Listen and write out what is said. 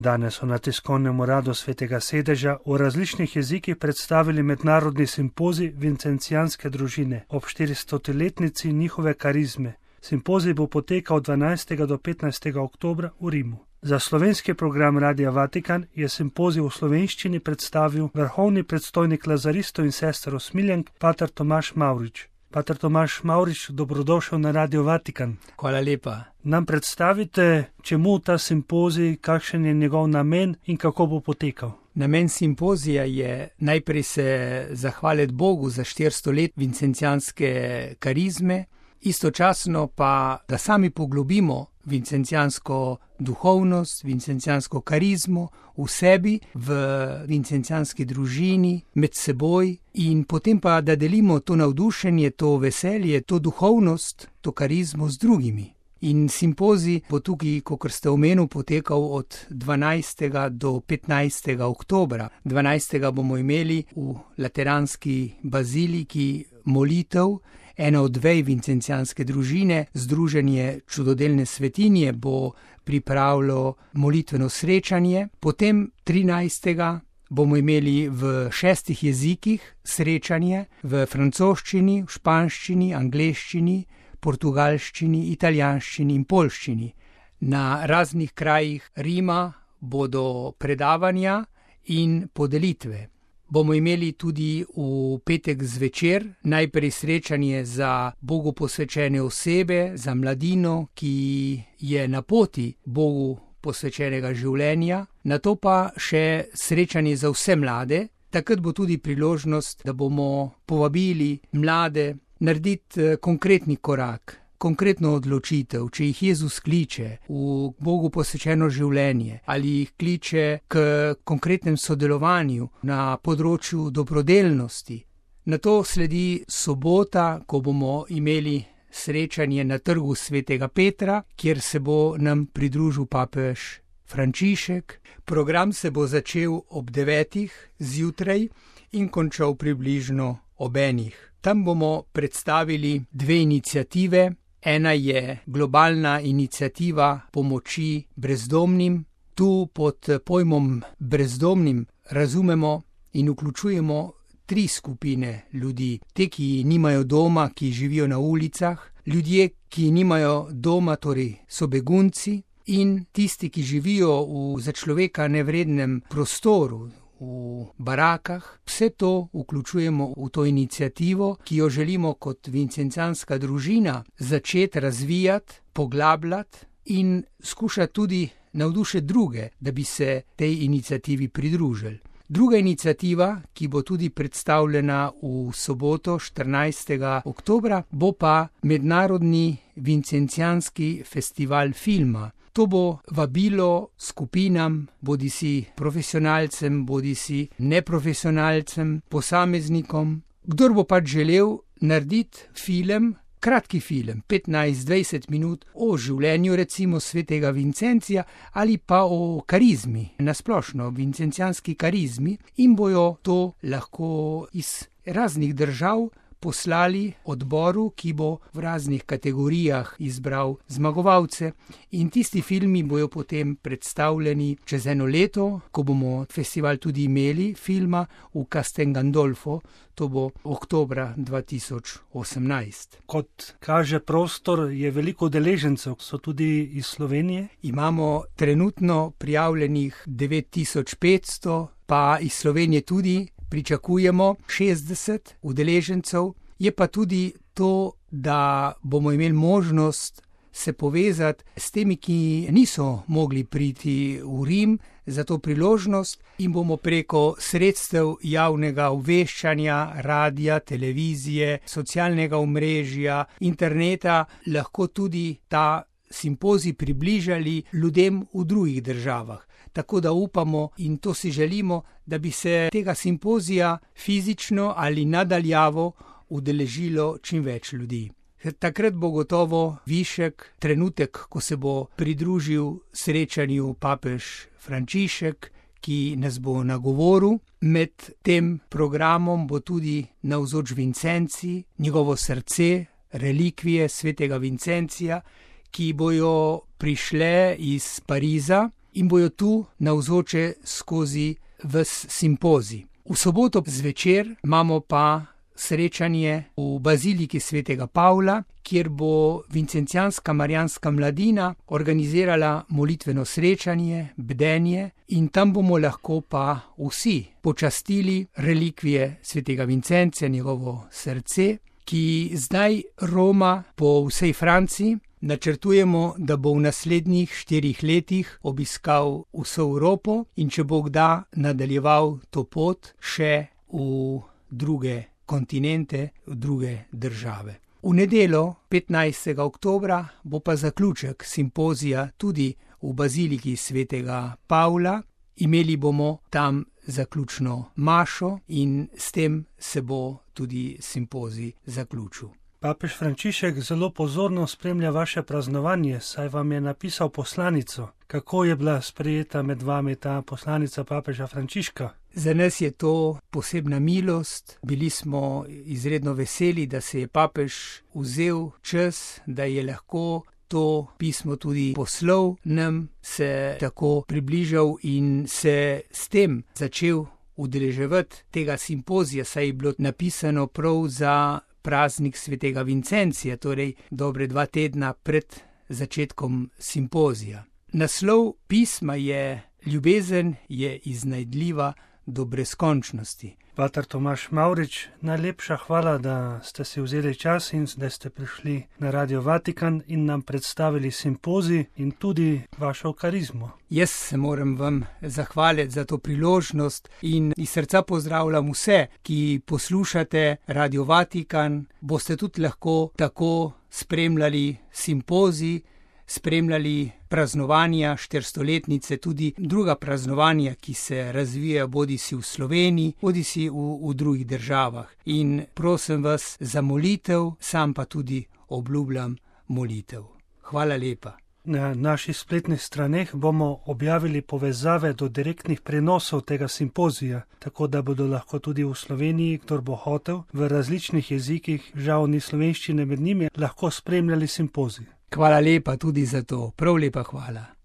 Danes so na tiskovnem uradu Svetega sedeža v različnih jezikih predstavili mednarodni simpozij vincencijanske družine ob 400-letnici njihove karizme. Simpozij bo potekal od 12. do 15. oktobra v Rimu. Za slovenski program Radia Vatikan je simpozij v slovenščini predstavil vrhovni predstojnik lazaristov in sester usmiljenk, pater Tomaž Mavrič. Pater Tomaž Mavrič, dobrodošel na Radio Vatikan. Hvala lepa. Nam predstavite, čemu ta simpozij, kakšen je njegov namen in kako bo potekal? Namen simpozija je najprej se zahvaliti Bogu za 400 let vincencijanske karizme, istočasno pa, da sami poglobimo vincencijansko duhovnost, vincencijansko karizmo v sebi, v vincencijanski družini, med seboj in potem pa, da delimo to navdušenje, to veselje, to duhovnost, to karizmo z drugimi. In simpozij bo tukaj, kakor ste omenil, potekal od 12. do 15. oktobra. 12. bomo imeli v Lateranski baziliki molitev. Ena od vej vincencijanske družine, Združenje čudodelne svetinje, bo pripravilo molitveno srečanje. Potem 13. bomo imeli v 6 jezikih srečanje, v francoščini, v španščini, angleščini, portugalščini, italijanščini in poljščini. Na raznih krajih Rima bodo predavanja in podelitve. Bomo imeli tudi v petek zvečer najprej srečanje za Bogu posvečene osebe, za mladino, ki je na poti Bogu posvečenega življenja, nato pa še srečanje za vse mlade. Takrat bo tudi priložnost, da bomo povabili mlade narediti konkretni korak, konkretno odločitev, če jih Jezus kliče v Bogu posvečeno življenje ali jih kliče k konkretnem sodelovanju na področju dobrodelnosti. Nato sledi sobota, ko bomo imeli srečanje na trgu Svetega Petra, kjer se bo nam pridružil papež Frančišek. Program se bo začel ob 9. zjutraj in končal približno ob 1. Tam bomo predstavili 2 iniciative. Ena je globalna iniciativa pomoči brezdomnim. Tu pod pojmom brezdomnim razumemo in vključujemo 3 skupine ljudi. Te, ki nimajo doma, ki živijo na ulicah, ljudje, ki nimajo doma, torej so begunci, in tisti, ki živijo v za človeka nevrednem prostoru, v barakah. Vse to vključujemo v to inicijativo, ki jo želimo kot vincencijanska družina začeti razvijati, poglabljati in skušati tudi navdušiti druge, da bi se tej inicijativi pridružili. Druga inicijativa, ki bo tudi predstavljena v soboto 14. oktobra, bo pa Mednarodni vincencijanski festival filma. To bo vabilo skupinam, bodisi profesionalcem, bodisi neprofesionalcem, posameznikom. Kdor bo pač želel narediti film, kratki film, 15-20 minut o življenju recimo svetega Vincencija ali pa o karizmi, nasplošno vincencijanski karizmi, in bojo to lahko iz raznih držav poslali odboru, ki bo v raznih kategorijah izbral zmagovalce, in tisti filmi bojo potem predstavljeni čez 1 leto, ko bomo festival tudi imeli filma v Castel Gandolfo, to bo oktobra 2018. Kot kaže prostor, je veliko udeležencev, so tudi iz Slovenije. Imamo trenutno prijavljenih 9500, pa iz Slovenije tudi pričakujemo 60 udeležencev. Je pa tudi to, da bomo imeli možnost se povezati s temi, ki niso mogli priti v Rim za to priložnost, in bomo preko sredstev javnega obveščanja, radia, televizije, socialnega omrežja, interneta lahko tudi ta simpozij približali ljudem v drugih državah. Tako da upamo in to si želimo, da bi se tega simpozija fizično ali nadaljavo udeležilo čim več ljudi. Takrat bo gotovo višek trenutek, ko se bo pridružil srečanju papež Frančišek, ki nas bo nagovoril. Med tem programom bo tudi navzoč Vincenci, njegovo srce, relikvije svetega Vincencija, ki bojo prišle iz Pariza in bojo tu navzoče skozi ves simpozij. V soboto zvečer imamo pa srečanje v baziliki svetega Pavla, kjer bo vincencijanska marijanska mladina organizirala molitveno srečanje, bdenje, in tam bomo lahko pa vsi počastili relikvije svetega Vincencija, njegovo srce, ki zdaj roma po vsej Franciji. Načrtujemo, da bo v naslednjih 4 letih obiskal vso Evropo in če bo kdaj nadaljeval to pot še v druge kontinente, v druge države. V nedeljo 15. oktobra bo pa zaključek simpozija tudi v baziliki svetega Pavla. Imeli bomo tam zaključno mašo in s tem se bo tudi simpozij zaključil. Papež Frančišek zelo pozorno spremlja vaše praznovanje, saj vam je napisal poslanico. Kako je bila sprejeta med vami ta poslanica papeža Frančiška? Za nas je to posebna milost. Bili smo izredno veseli, da se je papež vzel čas, da je lahko to pismo tudi poslal nam, se tako približal in se s tem začel udeleževati tega simpozija, saj je bilo napisano prav za praznik svetega Vincencija, torej dobre 2 tedna pred začetkom simpozija. Naslov pisma je: Ljubezen je iznajdljiva do brezkončnosti. Pater Tomaž Mavrič, najlepša hvala, da ste si vzeli čas in da ste prišli na Radio Vatikan in nam predstavili simpozij in tudi vašo karizmo. Jaz se moram vam zahvaliti za to priložnost in iz srca pozdravljam vse, ki poslušate Radio Vatikan. Boste tudi lahko tako spremljali simpozij, spremljali praznovanja 400-letnice, tudi druga praznovanja, ki se razvijajo bodisi v Sloveniji, bodisi v drugih državah. In prosim vas za molitev, sam pa tudi obljubljam molitev. Hvala lepa. Na naših spletnih straneh bomo objavili povezave do direktnih prenosov tega simpozija, tako da bodo lahko tudi v Sloveniji, kdor bo hotel, v različnih jezikih, žal ni slovenščine med njimi, lahko spremljali simpozij. Hvala lepa tudi za to, prav lepa hvala.